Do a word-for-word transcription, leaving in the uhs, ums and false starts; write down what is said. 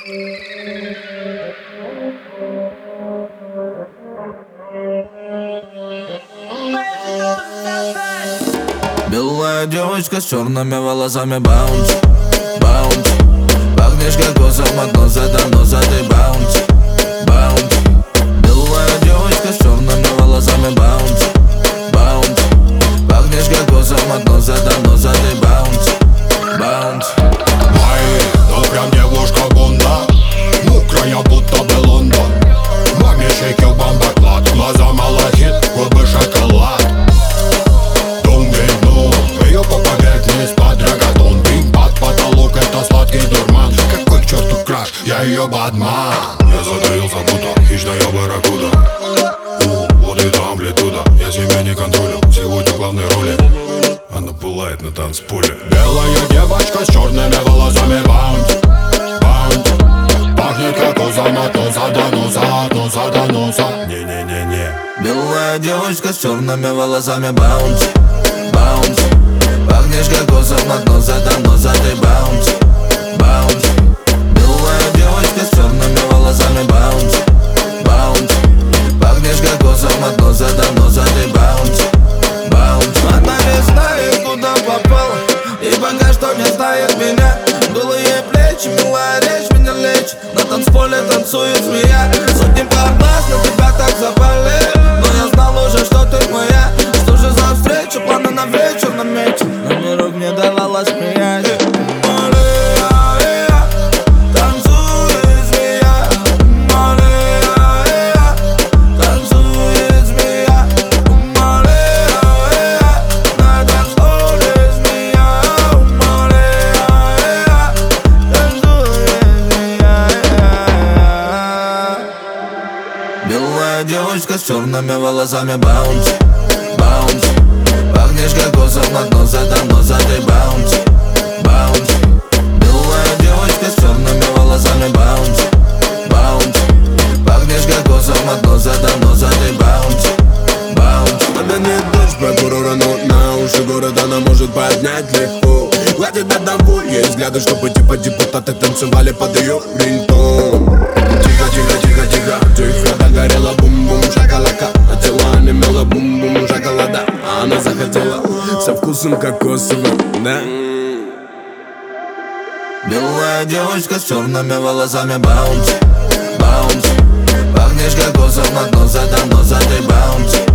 Белая девочка с черными волосами, баунти, баунти. Пахнешь кокосом от носа до носа, ты баунти, баунти. Белая девочка с черными волосами, баунти, баунти. Пахнешь кокосом от носа до носа, ты баунти, баунти. Ай, ну прям девушка Гунда, мокрая будто бы Лондон. Маме шейкил бомбоклад, глаза малахит, губы шоколад. Ее попадает вниз под рогатон. Бинг под потолок, это сладкий дурман. Какой к черту краш, я ее бадман. Я затаился будто хищная барракуда. У, вот это амплитуда, я себя не контролю. Сегодня главной роли она пылает на танцполе. Белая девочка с черными волосами, баунти, баунти. Пахнет кокосом от носа до носа, от носа до носа. Не-не-не-не. Белая девочка с черными волосами, баунти, баунти. Пахнешь кокосом от носа до носа, ты баунти, баунти. Белая девочка с черными волосами, баунти, баунти. Пахнешь кокосом от носа до носа, ты баунти, баунти. Она не знает, куда попала, и пока что не знает меня. Голые плечи, милая речь меня лечит. На танцполе танцует змея. Сотни пар глаз на тебя так запали, но я знал уже, что ты моя. Что же за встреча, планы на вечер наметил, но мне рук не давалось принять. Белая девочка с черными волосами, баунти, баунти. Пахнешь кокосом от носа до носа, ты баунти, баунти. Белая девочка с черными волосами, баунти, баунти. Пахнешь кокосом от носа до носа, ты баунти, баунти. Она не дочь прокурора, но на уши города она может поднять легко. Гладит до того, ей взгляды, чтобы типа депутаты танцевали под ее рингтон. Тихо, тихо, тихо, тихо, тихо, догорела бум-бум шоколака. Хотела, немела бум-бум шоколада, а она захотела со вкусом кокосовым, да. Белая девочка с черными волосами, баунти, баунти. Пахнешь кокосом от носа до носа, ты баунти,